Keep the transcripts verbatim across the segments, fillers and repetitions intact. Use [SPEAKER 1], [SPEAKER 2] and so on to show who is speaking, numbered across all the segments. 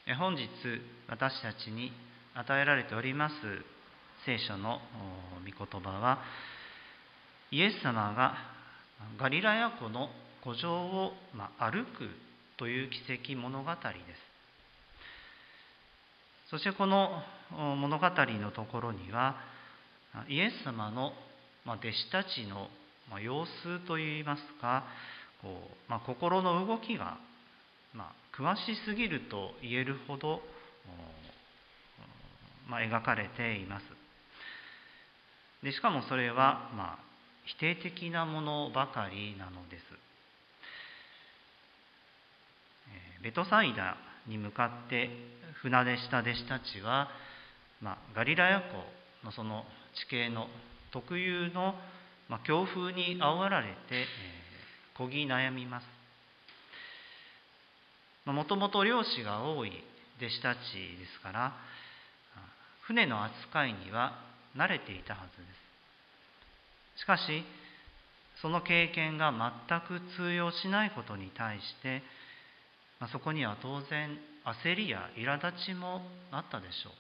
[SPEAKER 1] 本日私たちに与えられております聖書の御言葉は、イエス様がガリラヤ湖の湖上を歩くという奇跡物語です。そしてこの物語のところには、イエス様の弟子たちの様子といいますか、こうまあ、心の動きが、まあ、詳しすぎると言えるほど、まあ、描かれています。でしかもそれは、まあ、否定的なものばかりなのです。ベトサイダに向かって船出した弟子たちは、まあ、ガリラヤ湖のその地形の特有の、まあ、強風に煽られて、えー、漕ぎ悩みます。もともと漁師が多い弟子たちですから、船の扱いには慣れていたはずです。しかし、その経験が全く通用しないことに対して、そこには当然焦りや苛立ちもあったでしょう。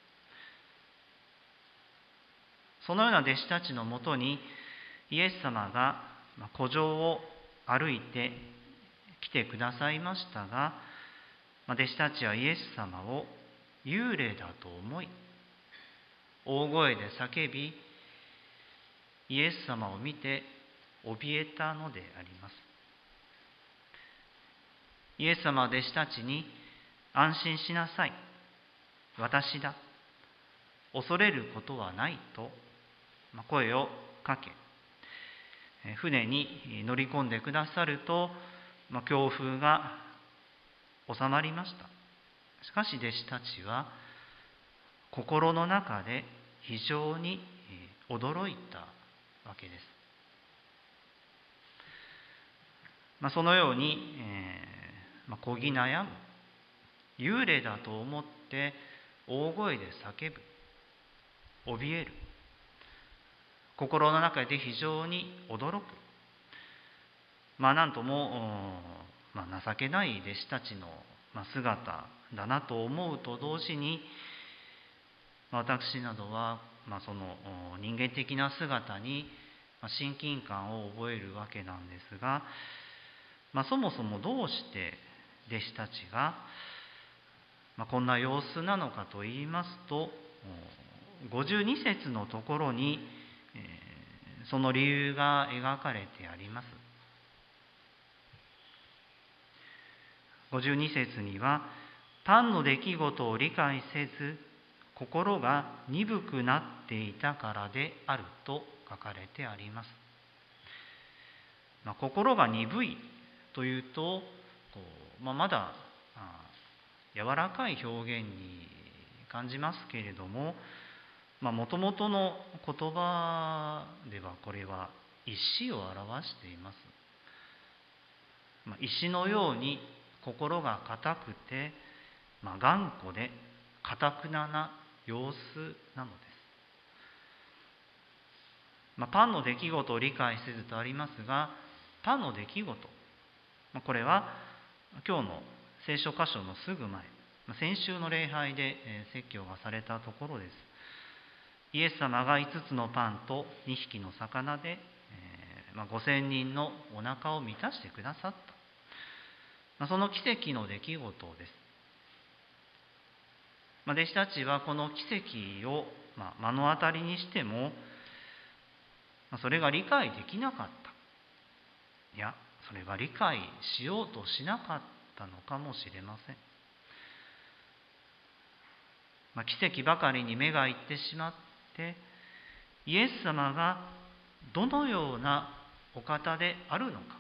[SPEAKER 1] そのような弟子たちのもとにイエス様が湖上を歩いて来てくださいましたが、弟子たちはイエス様を幽霊だと思い、大声で叫び、イエス様を見て怯えたのであります。イエス様は弟子たちに、安心しなさい、私だ、恐れることはないと声をかけ、船に乗り込んでくださると、強風が収まりました。しかし弟子たちは心の中で非常に驚いたわけです。まあ、そのように、えーまあ、漕ぎ悩む、幽霊だと思って大声で叫ぶ、怯える、心の中で非常に驚く、まあなんとも、まあ、情けない弟子たちの姿だなと思うと同時に、私などは、まあ、その人間的な姿に親近感を覚えるわけなんですが、まあ、そもそもどうして弟子たちが、まあ、こんな様子なのかといいますと、ごじゅうに節のところに、えー、その理由が描かれてあります。ごじゅうに節には、パンの出来事を理解せず、心が鈍くなっていたからであると書かれてあります。まあ、心が鈍いというと、こうまあ、まだ柔らかい表現に感じますけれども、もともとの言葉ではこれは石を表しています。まあ、石のように心が固くて、まあ、頑固で堅くなな様子なのです。まあ、パンの出来事を理解せずとありますが、パンの出来事、これは今日の聖書箇所のすぐ前、先週の礼拝で説教がされたところです。イエス様がいつつのパンとにひきの魚でごせんにんのお腹を満たしてくださった、その奇跡の出来事です。弟子たちはこの奇跡を目の当たりにしても、それが理解できなかった。いや、それが理解しようとしなかったのかもしれません。まあ、奇跡ばかりに目がいってしまって、イエス様がどのようなお方であるのか、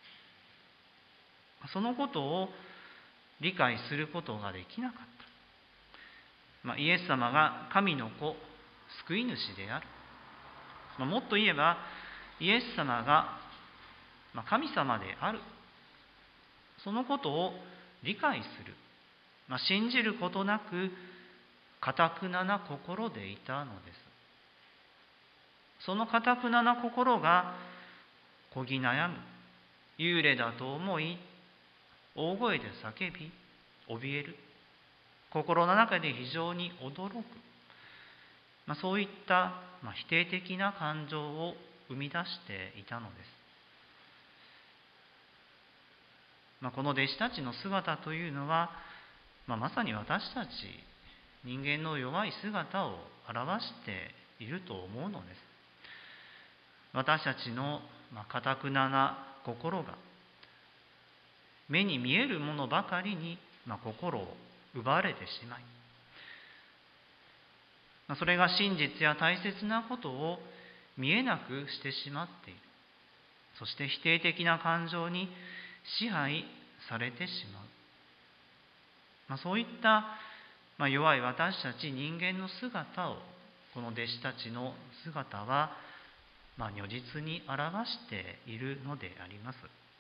[SPEAKER 1] そのことを理解することができなかった。まあ、イエス様が神の子、救い主である。まあ、もっと言えば、イエス様が神様である。そのことを理解する。まあ、信じることなく、堅くなな心でいたのです。その堅くなな心が漕ぎ悩む、幽霊だと思い、大声で叫び、怯える。 心の中で非常に驚く、まあ、そういった、まあ、否定的な感情を生み出していたのです。まあ、この弟子たちの姿というのは、まあ、まさに私たち人間の弱い姿を表していると思うのです。私たちの堅くなな心が目に見えるものばかりに心を奪われてしまい、それが真実や大切なことを見えなくしてしまっている。そして否定的な感情に支配されてしまう。まあ、そういった、まあ、弱い私たち人間の姿をこの弟子たちの姿は、まあ、如実に表しているのであります。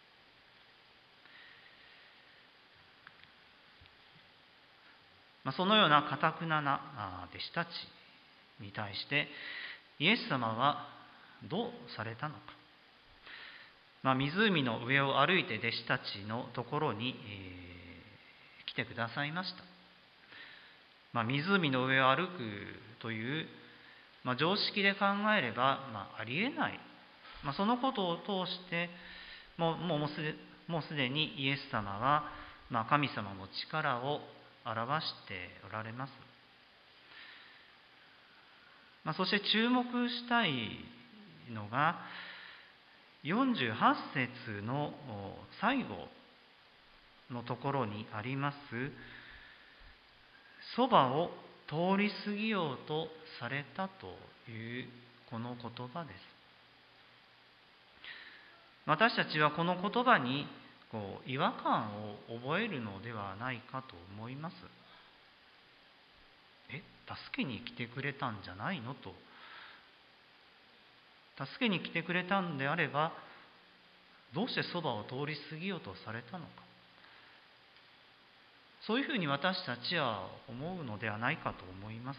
[SPEAKER 1] まあ、そのような堅くなな弟子たちに対してイエス様はどうされたのか。まあ、湖の上を歩いて弟子たちのところに、えー、来てくださいました。まあ、湖の上を歩くという、まあ、常識で考えれば、まあ、ありえない、まあ、そのことを通してもうもうもうすでもうすでにイエス様は、まあ、神様の力を表しておられます。まあ、そして注目したいのがよんじゅうはち節の最後のところにありますそばを通り過ぎようとされたというこの言葉です。私たちはこの言葉にこう違和感を覚えるのではないかと思います。え、助けに来てくれたんじゃないのと。助けに来てくれたんであれば、どうしてそばを通り過ぎようとされたのか。そういうふうに私たちは思うのではないかと思います。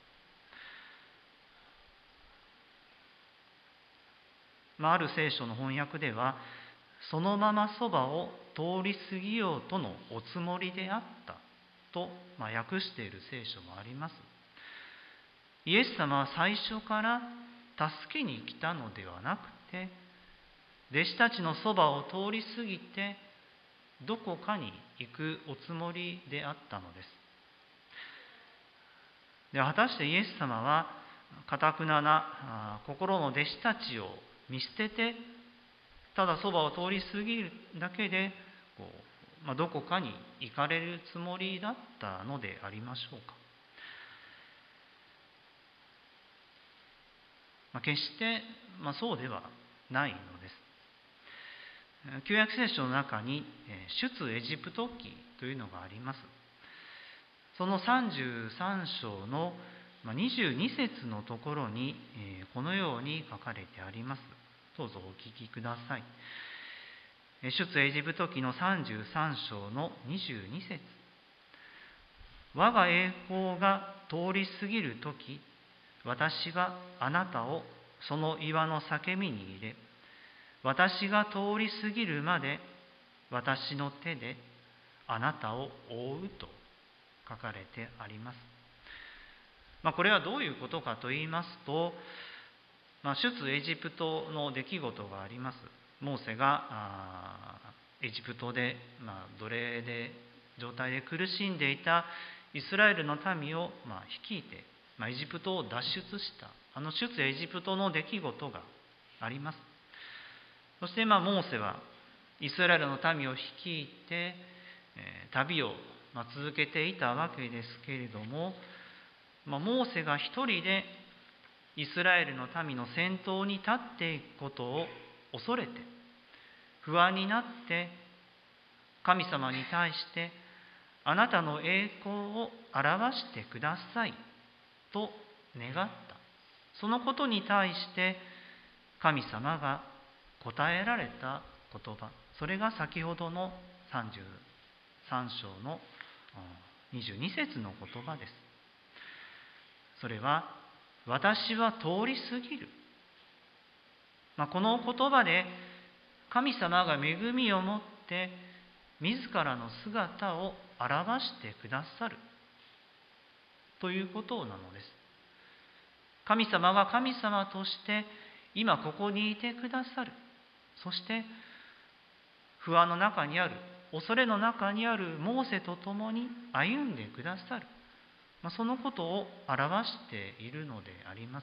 [SPEAKER 1] まあ、ある聖書の翻訳では、そのままそばを通り過ぎようとのおつもりであったと、まあ、訳している聖書もあります。イエス様は最初から助けに来たのではなくて、弟子たちのそばを通り過ぎてどこかに行くおつもりであったのです。で、果たしてイエス様は堅くなな心の弟子たちを見捨てて、ただそばを通り過ぎるだけでこう、まあ、どこかに行かれるつもりだったのでありましょうか。まあ、決して、まあ、そうではないのです。旧約聖書の中に出エジプト記というのがあります。そのさんじゅうさん章のにじゅうに節のところにこのように書かれてあります。どうぞお聞きください。出エジプト記のさんじゅうさん章のにじゅうに節。我が栄光が通り過ぎるとき、私はあなたをその岩の裂け目に入れ、私が通り過ぎるまで私の手であなたを覆うと書かれてあります。まあ、これはどういうことかと言いますと、まあ、出エジプトの出来事があります。モーセがエジプトで、まあ、奴隷で状態で苦しんでいたイスラエルの民を、まあ、率いて、まあ、エジプトを脱出したあの出エジプトの出来事があります。そして、まあ、モーセはイスラエルの民を率いて、えー、旅を、まあ、続けていたわけですけれども、まあ、モーセが一人でイスラエルの民の先頭に立っていくことを恐れて、不安になって神様に対してあなたの栄光を表してくださいと願った。そのことに対して神様が答えられた言葉、それが先ほどのさんじゅうさん章のにじゅうに節の言葉です。それは私は通り過ぎる。まあ、この言葉で神様が恵みをもって自らの姿を表してくださる。 ということなのです。神様が神様として今ここにいてくださる。そして不安の中にある、恐れの中にあるモーセと共に歩んでくださる。そのことを表しているのであります。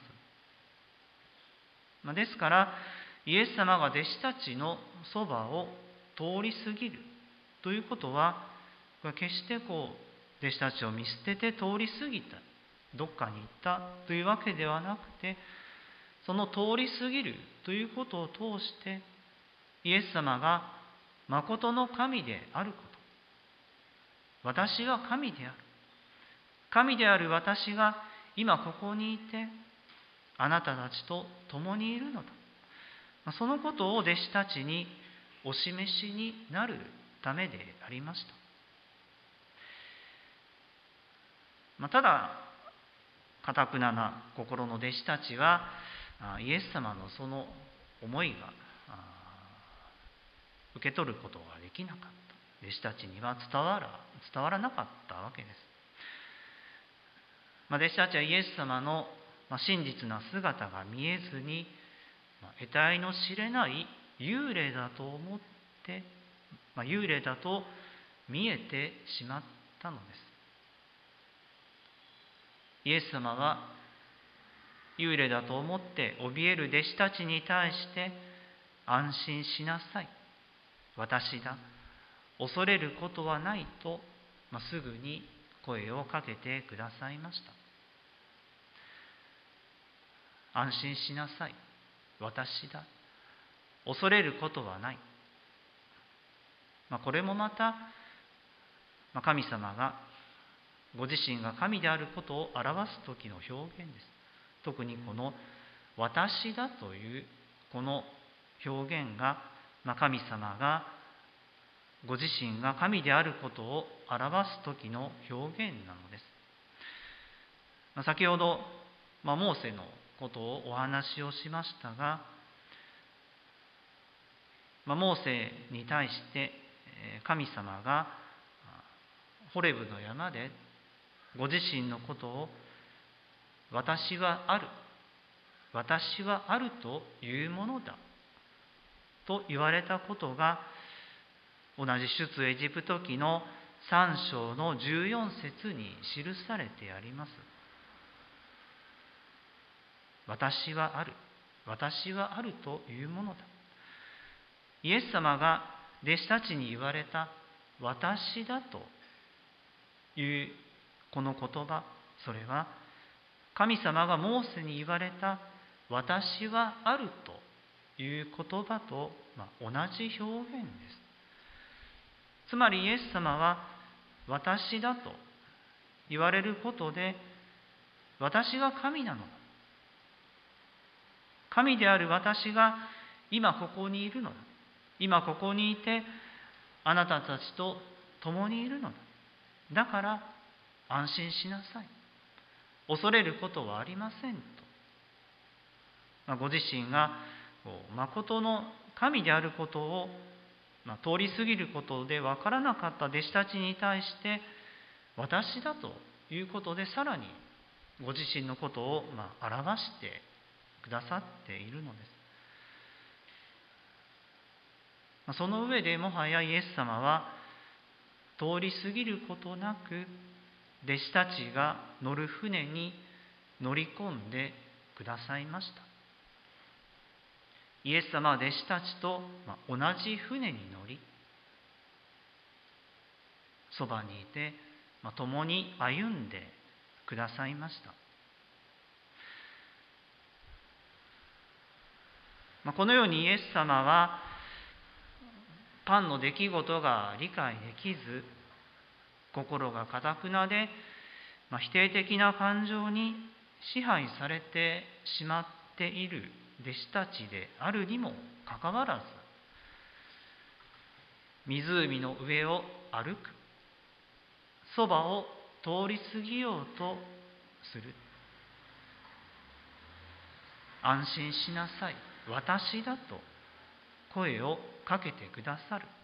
[SPEAKER 1] ですからイエス様が弟子たちのそばを通り過ぎるということは、決してこう弟子たちを見捨てて通り過ぎた、どっかに行ったというわけではなくて、その通り過ぎるということを通してイエス様が誠の神であること、私は神である、神である私が今ここにいてあなたたちと共にいるのだ、そのことを弟子たちにお示しになるためでありました。まあ、ただ堅くなな心の弟子たちはイエス様のその思いが受け取ることができなかった。弟子たちには伝わら伝わらなかったわけです。まあ、弟子たちはイエス様の真実な姿が見えずに、得体の知れない幽霊だと思って、まあ、幽霊だと見えてしまったのです。イエス様は幽霊だと思って怯える弟子たちに対して、安心しなさい、私だ、恐れることはないと、まあ、すぐに声をかけてくださいました。安心しなさい、私だ、恐れることはない。まあ、これもまた、まあ、神様がご自身が神であることを表す時の表現です。特にこの私だというこの表現が、まあ、神様がご自身が神であることを表す時の表現なのです。まあ、先ほど、まあ、モーセのことをお話をしましたが、まあ、モーセに対して神様がホレブの山でご自身のことを私はある、私はあるというものだと言われたことが、同じ出エジプト記のさん章のじゅうよん節に記されてあります。私はある、私はあるというものだ。イエス様が弟子たちに言われた私だというこの言葉、それは神様がモーセに言われた私はあるという言葉と同じ表現です。つまりイエス様は私だと言われることで、私が神なのだ、神である私が今ここにいるのだ、今ここにいてあなたたちと共にいるのだ、だから安心しなさい、恐れることはありませんと、まあ、ご自身が誠の神であることを、まあ、通り過ぎることで分からなかった弟子たちに対して、私だということでさらにご自身のことを、まあ、表してくださっているのです。まあ、その上でもはやイエス様は通り過ぎることなく、弟子たちが乗る船に乗り込んでくださいました。イエス様は弟子たちと同じ船に乗り、そばにいて共に歩んでくださいました。このようにイエス様はパンの出来事が理解できず、心が堅くなで、まあ、否定的な感情に支配されてしまっている弟子たちであるにもかかわらず、湖の上を歩く、そばを通り過ぎようとする。安心しなさい、私だと声をかけてくださる。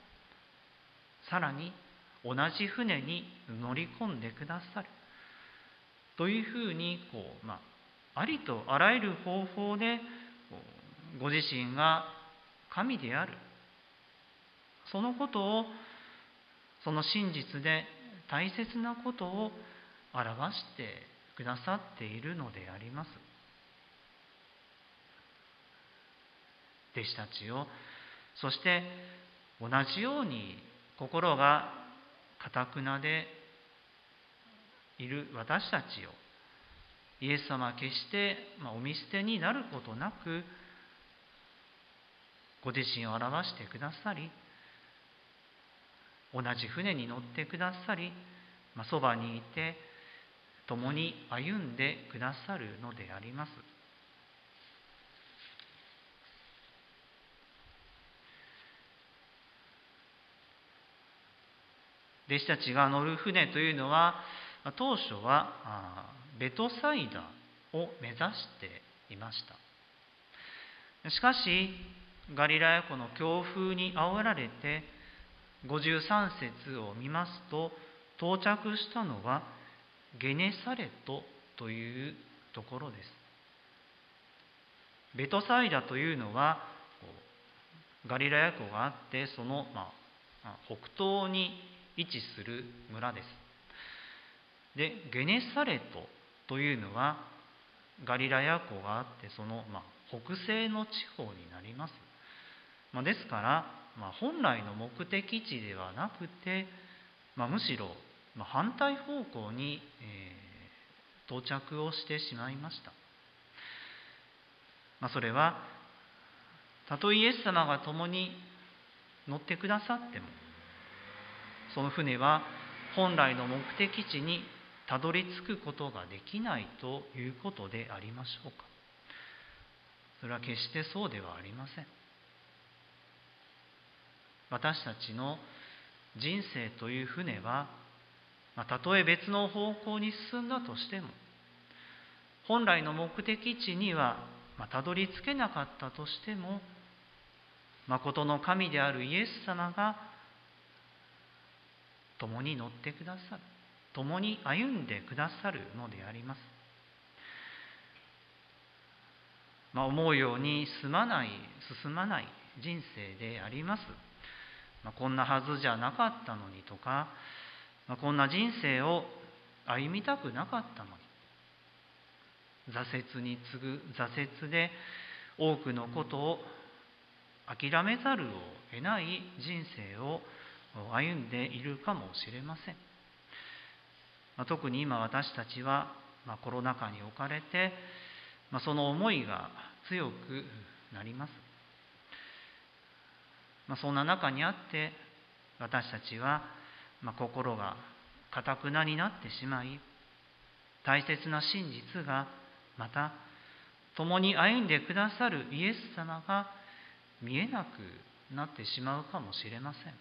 [SPEAKER 1] さらに同じ船に乗り込んでくださる。 というふうにこう、まあ、ありとあらゆる方法でご自身が神である、そのことを、その真実で大切なことを表してくださっているのであります。弟子たちを、そして同じように心が堅くなでいる私たちを、イエス様は決してお見捨てになることなく、ご自身を表してくださり、同じ船に乗ってくださり、そばにいて共に歩んでくださるのであります。弟子たちが乗る船というのは、当初はベトサイダを目指していました。しかし、ガリラヤ湖の強風に煽られて、ごじゅうさん節を見ますと、到着したのはゲネサレトというところです。ベトサイダというのは、ガリラヤ湖があって、その、まあ、北東に位置する村です。で、ゲネサレトというのは、ガリラヤ湖があって、その、まあ、北西の地方になります。まあ、ですから、まあ、本来の目的地ではなくて、まあ、むしろ、まあ、反対方向に、えー、到着をしてしまいました。まあ、それは、たとえイエス様が共に乗ってくださっても、その船は本来の目的地にたどり着くことができないということでありましょうか。それは決してそうではありません。私たちの人生という船は、たとえ別の方向に進んだとしても、本来の目的地にはたどり着けなかったとしても、誠の神であるイエス様が共に乗ってくださる、共に歩んでくださるのであります。まあ、思うように進まない、進まない人生であります。まあ、こんなはずじゃなかったのにとか、まあ、こんな人生を歩みたくなかったのに、挫折に次ぐ挫折で多くのことを諦めざるを得ない人生を歩んでいるかもしれません。まあ、特に今私たちは、まあ、コロナ禍に置かれて、まあ、その思いが強くなります。まあ、そんな中にあって私たちは、まあ、心が堅くなになってしまい、大切な真実がまた共に歩んでくださるイエス様が見えなくなってしまうかもしれません。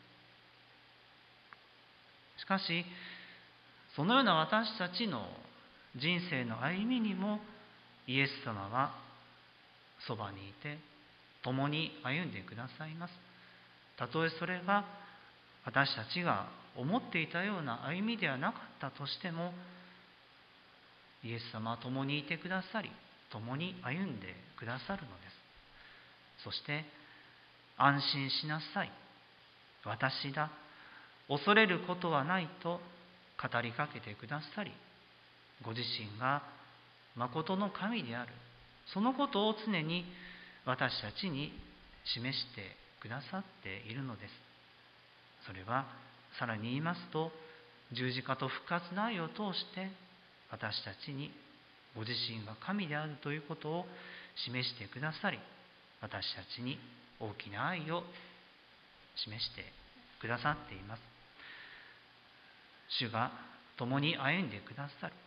[SPEAKER 1] しかし、そのような私たちの人生の歩みにもイエス様はそばにいて共に歩んでくださいます。たとえそれが私たちが思っていたような歩みではなかったとしても、イエス様は共にいてくださり、共に歩んでくださるのです。そして安心しなさい、私だ、恐れることはないと語りかけてくださり、ご自身が誠の神である、そのことを常に私たちに示してくださっているのです。それはさらに言いますと、十字架と復活の愛を通して私たちにご自身が神であるということを示してくださり、私たちに大きな愛を示してくださっています。主が共に歩んでくださる、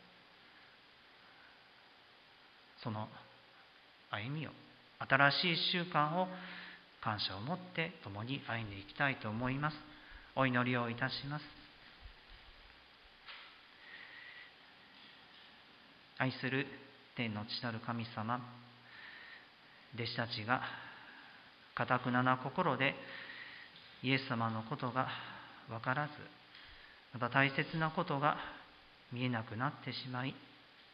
[SPEAKER 1] その歩みを、新しい習慣を感謝を持って共に歩んでいきたいと思います。お祈りをいたします。愛する天の父なる神様、弟子たちが堅くなな心でイエス様のことが分からず、また大切なことが見えなくなってしまい、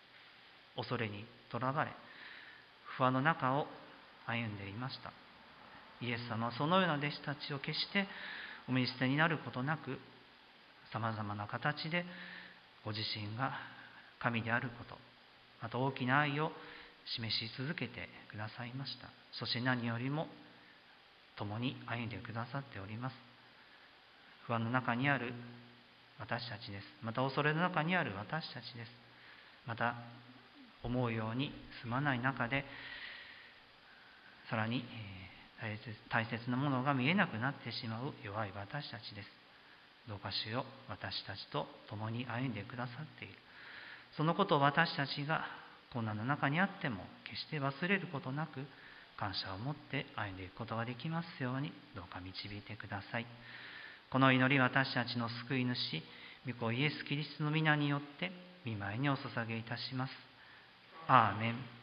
[SPEAKER 1] 恐れにとらわれ、不安の中を歩んでいました。イエス様はそのような弟子たちを決してお見捨てになることなく、さまざまな形でご自身が神であること、また大きな愛を示し続けてくださいました。そして何よりも共に歩んでくださっております。不安の中にある私たちです。また恐れの中にある私たちです。また思うように進まない中で、さらに大切なものが見えなくなってしまう弱い私たちです。どうか主よ、私たちと共に歩んでくださっている。そのことを私たちが困難の中にあっても決して忘れることなく、感謝を持って歩んでいくことができますように、どうか導いてください。この祈り、私たちの救い主、御子イエス・キリストの皆によって御前にお捧げいたします。アーメン。